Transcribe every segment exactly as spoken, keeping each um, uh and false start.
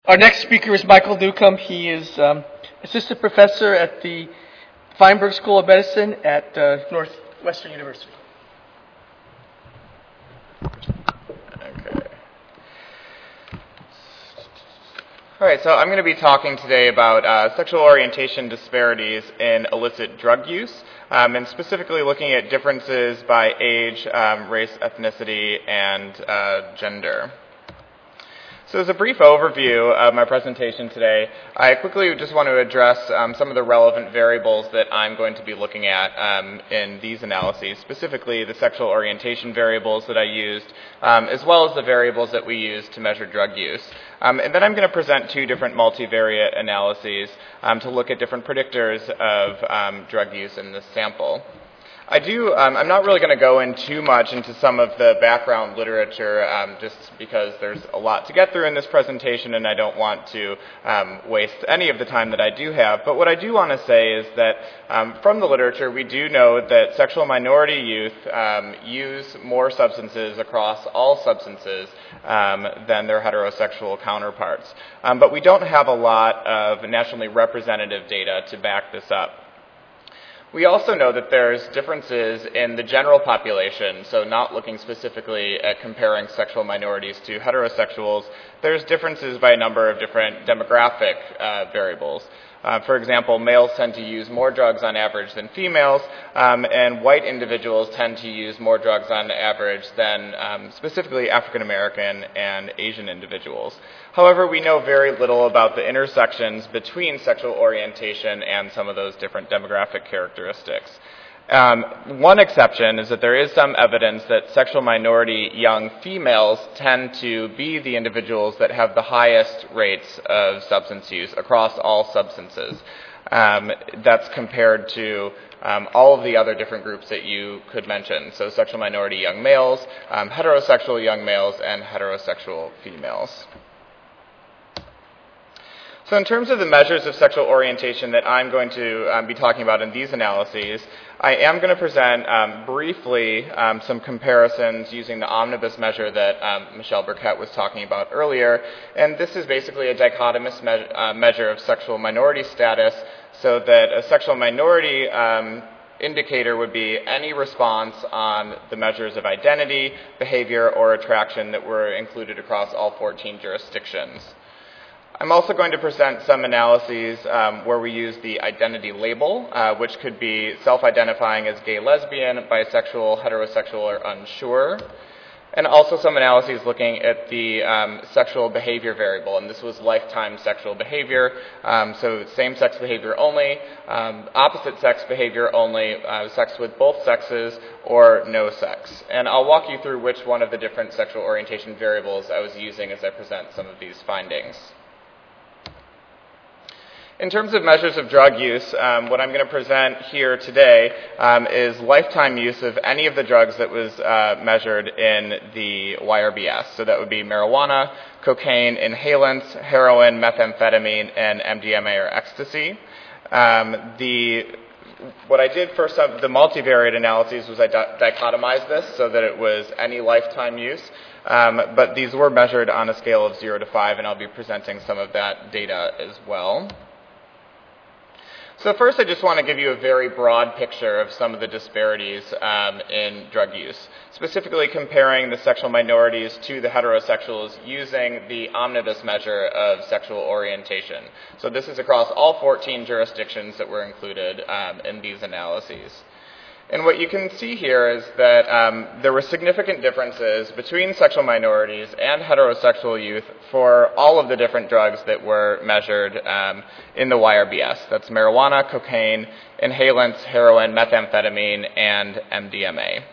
Our next speaker is Michael Newcomb. He is um, assistant professor at the Feinberg School of Medicine at uh, Northwestern University. Okay. All right, so I'm going to be talking today about uh, sexual orientation disparities in illicit drug use, um, and specifically looking at differences by age, um, race, ethnicity, and uh, gender. So as a brief overview of my presentation today, I quickly just want to address um, some of the relevant variables that I'm going to be looking at um, in these analyses, specifically the sexual orientation variables that I used, um, as well as the variables that we use to measure drug use. Um, and then I'm going to present two different multivariate analyses um, to look at different predictors of um, drug use in this sample. I do, um, I'm not really going to go in too much into some of the background literature um, just because there's a lot to get through in this presentation and I don't want to um, waste any of the time that I do have. But what I do want to say is that um, from the literature we do know that sexual minority youth um, use more substances across all substances um, than their heterosexual counterparts. Um, but we don't have a lot of nationally representative data to back this up. We also know that there's differences in the general population, so not looking specifically at comparing sexual minorities to heterosexuals. There's differences by a number of different demographic uh, variables. Uh, for example, males tend to use more drugs on average than females, um, and white individuals tend to use more drugs on average than um, specifically African American and Asian individuals. However, we know very little about the intersections between sexual orientation and some of those different demographic characteristics. Um, one exception is that there is some evidence that sexual minority young females tend to be the individuals that have the highest rates of substance use across all substances. Um, that's compared to um, all of the other different groups that you could mention. So sexual minority young males, um, heterosexual young males, and heterosexual females. So in terms of the measures of sexual orientation that I'm going to um, be talking about in these analyses, I am going to present um, briefly um, some comparisons using the omnibus measure that um, Michelle Burkett was talking about earlier. And this is basically a dichotomous me- uh, measure of sexual minority status, so that a sexual minority um, indicator would be any response on the measures of identity, behavior, or attraction that were included across all fourteen jurisdictions. I'm also going to present some analyses um, where we use the identity label, uh, which could be self-identifying as gay, lesbian, bisexual, heterosexual, or unsure. And also some analyses looking at the um, sexual behavior variable, and this was lifetime sexual behavior, um, so same-sex behavior only, um, opposite-sex behavior only, uh, sex with both sexes, or no sex. And I'll walk you through which one of the different sexual orientation variables I was using as I present some of these findings. In terms of measures of drug use, um, what I'm going to present here today um, is lifetime use of any of the drugs that was uh, measured in the Y R B S. So that would be marijuana, cocaine, inhalants, heroin, methamphetamine, and M D M A or ecstasy. Um, the What I did for some the multivariate analyses was I di- dichotomized this so that it was any lifetime use. Um, but these were measured on a scale of zero to five, and I'll be presenting some of that data as well. So first, I just want to give you a very broad picture of some of the disparities um, in drug use, specifically comparing the sexual minorities to the heterosexuals using the omnibus measure of sexual orientation. So this is across all fourteen jurisdictions that were included um, in these analyses. And what you can see here is that um, there were significant differences between sexual minorities and heterosexual youth for all of the different drugs that were measured um, in the Y R B S. That's marijuana, cocaine, inhalants, heroin, methamphetamine, and M D M A.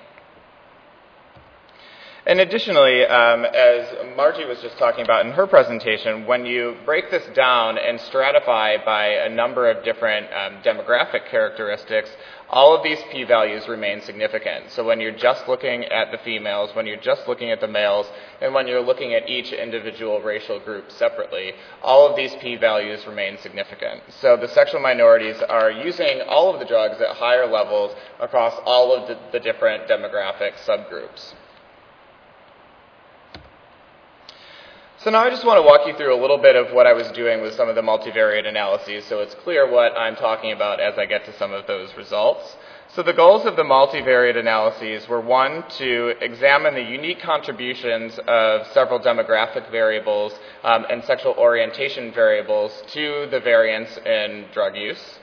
And additionally, um, as Margie was just talking about in her presentation, when you break this down and stratify by a number of different um, demographic characteristics, all of these p-values remain significant. So when you're just looking at the females, when you're just looking at the males, and when you're looking at each individual racial group separately, all of these p-values remain significant. So the sexual minorities are using all of the drugs at higher levels across all of the, the different demographic subgroups. So now I just want to walk you through a little bit of what I was doing with some of the multivariate analyses so it's clear what I'm talking about as I get to some of those results. So the goals of the multivariate analyses were, one, to examine the unique contributions of several demographic variables um, and sexual orientation variables to the variance in drug use.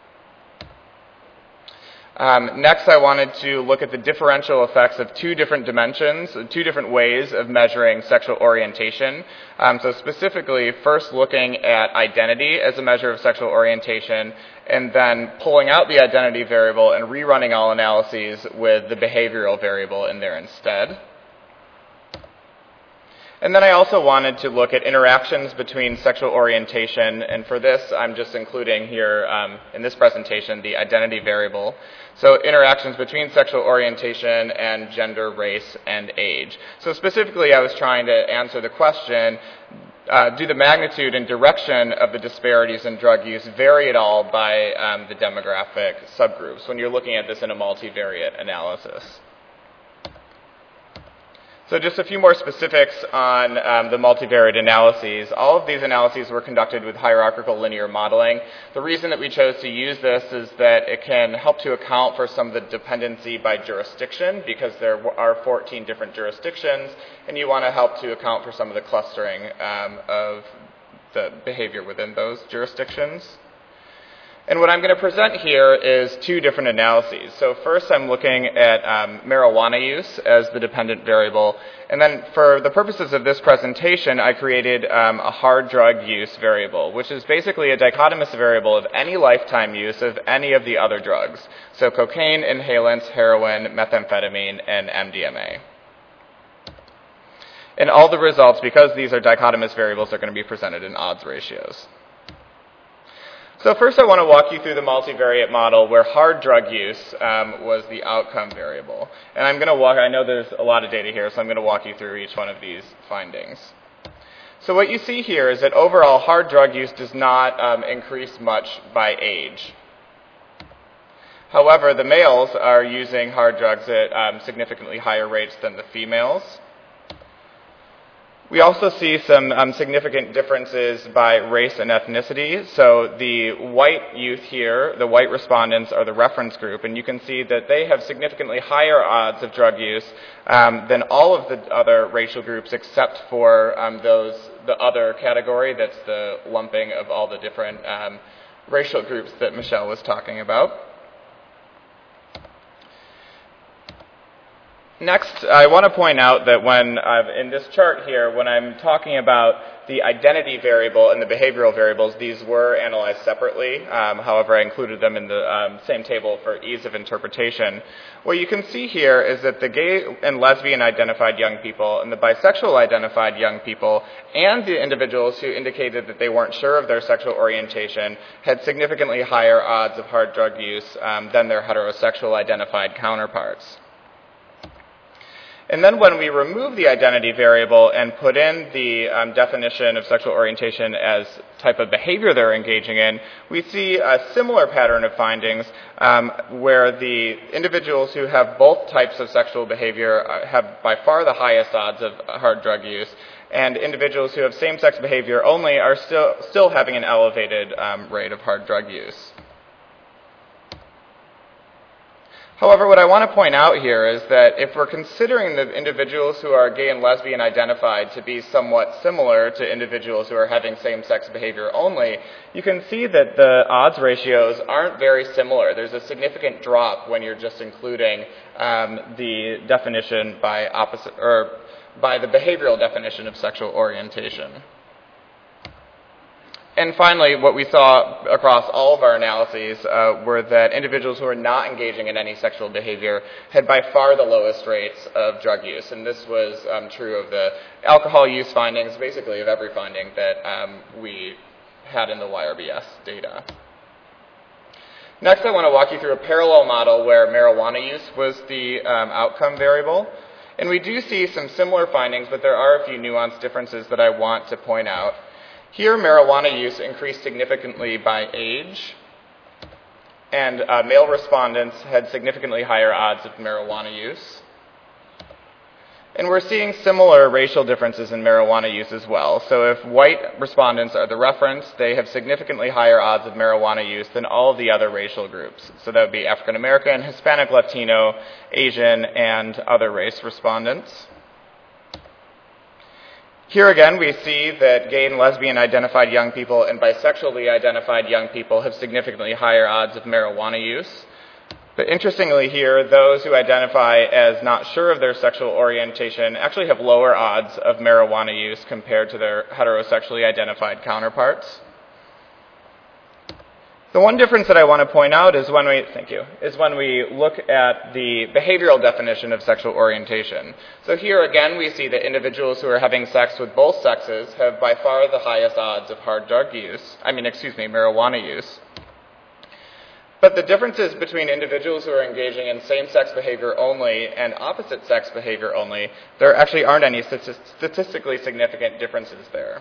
Um, next, I wanted to look at the differential effects of two different dimensions, two different ways of measuring sexual orientation. Um, so specifically, first looking at identity as a measure of sexual orientation, and then pulling out the identity variable and rerunning all analyses with the behavioral variable in there instead. And then I also wanted to look at interactions between sexual orientation, and for this I'm just including here um, in this presentation the identity variable. So interactions between sexual orientation and gender, race, and age. So specifically I was trying to answer the question, uh, do the magnitude and direction of the disparities in drug use vary at all by um, the demographic subgroups when you're looking at this in a multivariate analysis? So just a few more specifics on um, the multivariate analyses. All of these analyses were conducted with hierarchical linear modeling. The reason that we chose to use this is that it can help to account for some of the dependency by jurisdiction, because there are fourteen different jurisdictions, and you want to help to account for some of the clustering um, of the behavior within those jurisdictions. And what I'm going to present here is two different analyses. So first I'm looking at um, marijuana use as the dependent variable. And then for the purposes of this presentation, I created um, a hard drug use variable, which is basically a dichotomous variable of any lifetime use of any of the other drugs. So cocaine, inhalants, heroin, methamphetamine, and M D M A. And all the results, because these are dichotomous variables, are going to be presented in odds ratios. So first I want to walk you through the multivariate model where hard drug use um, was the outcome variable. And I'm going to walk, I know there's a lot of data here, so I'm going to walk you through each one of these findings. So what you see here is that overall hard drug use does not um, increase much by age. However, the males are using hard drugs at um, significantly higher rates than the females. We also see some um, significant differences by race and ethnicity. So the white youth here, the white respondents, are the reference group, and you can see that they have significantly higher odds of drug use um, than all of the other racial groups except for um, those, the other category, that's the lumping of all the different um, racial groups that Michelle was talking about. Next, I want to point out that when I've, in this chart here, when I'm talking about the identity variable and the behavioral variables, these were analyzed separately. Um, however, I included them in the um, same table for ease of interpretation. What you can see here is that the gay and lesbian identified young people and the bisexual identified young people and the individuals who indicated that they weren't sure of their sexual orientation had significantly higher odds of hard drug use um, than their heterosexual identified counterparts. And then when we remove the identity variable and put in the um, definition of sexual orientation as type of behavior they're engaging in, we see a similar pattern of findings um, where the individuals who have both types of sexual behavior have by far the highest odds of hard drug use, and individuals who have same-sex behavior only are still, still having an elevated um, rate of hard drug use. However, what I want to point out here is that if we're considering the individuals who are gay and lesbian identified to be somewhat similar to individuals who are having same-sex behavior only, you can see that the odds ratios aren't very similar. There's a significant drop when you're just including um, the definition by opposite, or by the behavioral definition of sexual orientation. And finally, what we saw across all of our analyses uh, were that individuals who were not engaging in any sexual behavior had by far the lowest rates of drug use. And this was um, true of the alcohol use findings, basically of every finding that um, we had in the Y R B S data. Next, I want to walk you through a parallel model where marijuana use was the um, outcome variable. And we do see some similar findings, but there are a few nuanced differences that I want to point out. Here, marijuana use increased significantly by age, and uh, male respondents had significantly higher odds of marijuana use. And we're seeing similar racial differences in marijuana use as well. So if white respondents are the reference, they have significantly higher odds of marijuana use than all of the other racial groups. So that would be African American, Hispanic, Latino, Asian, and other race respondents. Here again, we see that gay and lesbian identified young people and bisexually identified young people have significantly higher odds of marijuana use. But interestingly here, those who identify as not sure of their sexual orientation actually have lower odds of marijuana use compared to their heterosexually identified counterparts. The one difference that I want to point out is when we, thank you, is when we look at the behavioral definition of sexual orientation. So here again, we see that individuals who are having sex with both sexes have by far the highest odds of hard drug use, I mean, excuse me, marijuana use. But the differences between individuals who are engaging in same-sex behavior only and opposite-sex behavior only, there actually aren't any statistically significant differences there.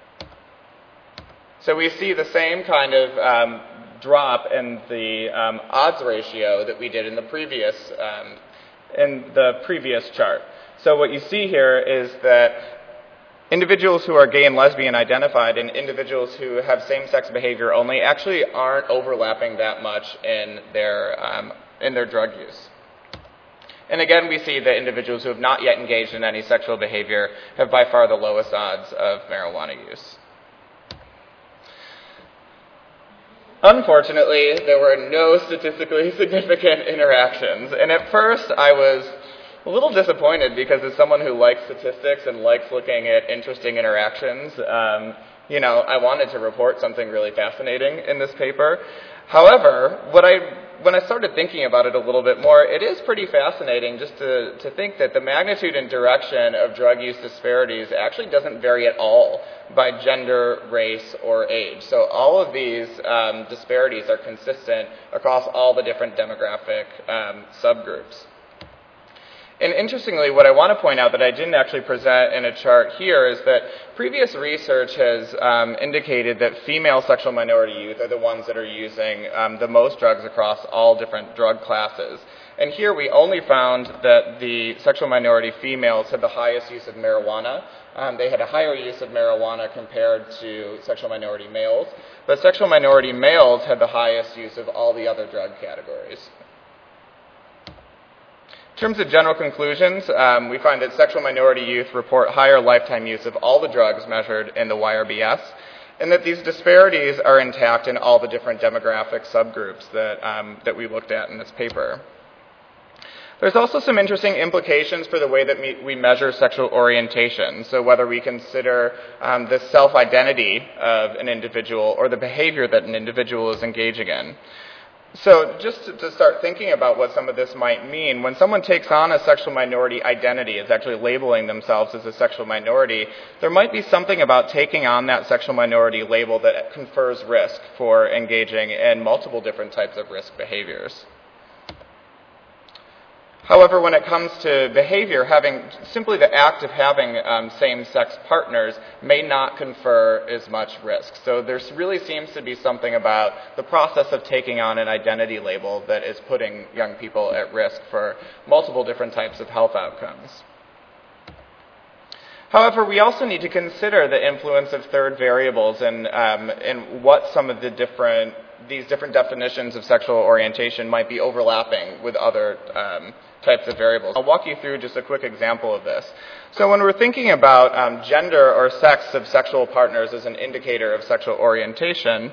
So we see the same kind of um, drop in the um, odds ratio that we did in the previous um, in the previous chart. So what you see here is that individuals who are gay and lesbian identified and individuals who have same-sex behavior only actually aren't overlapping that much in their um, in their drug use. And again, we see that individuals who have not yet engaged in any sexual behavior have by far the lowest odds of marijuana use. Unfortunately, there were no statistically significant interactions, and at first I was a little disappointed because as someone who likes statistics and likes looking at interesting interactions, um, you know, I wanted to report something really fascinating in this paper. However, what I when I started thinking about it a little bit more, it is pretty fascinating just to, to think that the magnitude and direction of drug use disparities actually doesn't vary at all by gender, race, or age. So all of these um, disparities are consistent across all the different demographic um, subgroups. And interestingly, what I want to point out that I didn't actually present in a chart here is that previous research has um, indicated that female sexual minority youth are the ones that are using um, the most drugs across all different drug classes. And here we only found that the sexual minority females had the highest use of marijuana. Um, they had a higher use of marijuana compared to sexual minority males. But sexual minority males had the highest use of all the other drug categories. In terms of general conclusions, um, we find that sexual minority youth report higher lifetime use of all the drugs measured in the Y R B S, and that these disparities are intact in all the different demographic subgroups that, um, that we looked at in this paper. There's also some interesting implications for the way that we, we measure sexual orientation, so whether we consider um, the self-identity of an individual or the behavior that an individual is engaging in. So just to, to start thinking about what some of this might mean, when someone takes on a sexual minority identity, is actually labeling themselves as a sexual minority, there might be something about taking on that sexual minority label that confers risk for engaging in multiple different types of risk behaviors. However, when it comes to behavior, having simply the act of having um, same-sex partners may not confer as much risk. So there really seems to be something about the process of taking on an identity label that is putting young people at risk for multiple different types of health outcomes. However, we also need to consider the influence of third variables and, um, and what some of the different, these different definitions of sexual orientation might be overlapping with other um, types of variables. I'll walk you through just a quick example of this. So when we're thinking about um, gender or sex of sexual partners as an indicator of sexual orientation,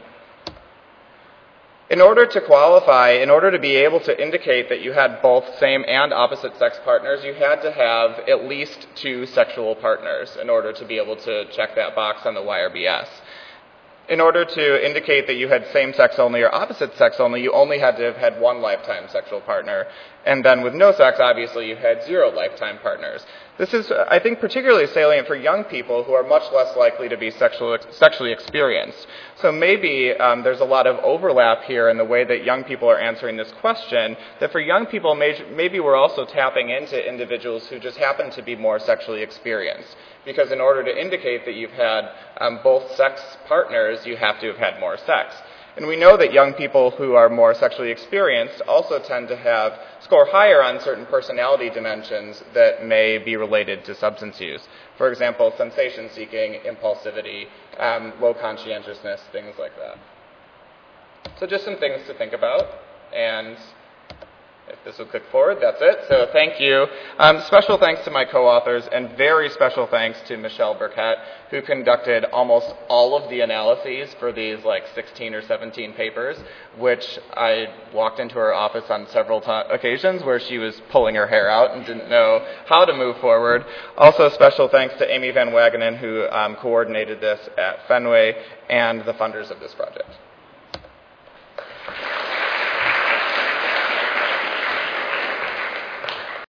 in order to qualify, in order to be able to indicate that you had both same and opposite sex partners, you had to have at least two sexual partners in order to be able to check that box on the Y R B S. In order to indicate that you had same-sex only or opposite-sex only, you only had to have had one lifetime sexual partner. And then with no sex, obviously, you had zero lifetime partners. This is, I think, particularly salient for young people who are much less likely to be sexual, sexually experienced. So maybe um, there's a lot of overlap here in the way that young people are answering this question, that for young people, maybe we're also tapping into individuals who just happen to be more sexually experienced. Because in order to indicate that you've had um, both sex partners, you have to have had more sex. And we know that young people who are more sexually experienced also tend to have score higher on certain personality dimensions that may be related to substance use. For example, sensation-seeking, impulsivity, um, low conscientiousness, things like that. So just some things to think about, and if this will click forward, that's it. So thank you. Um, special thanks to my co-authors, and very special thanks to Michelle Burkett, who conducted almost all of the analyses for these like sixteen or seventeen papers, which I walked into her office on several t- occasions where she was pulling her hair out and didn't know how to move forward. Also special thanks to Amy Van Wagenen, who um, coordinated this at Fenway, and the funders of this project.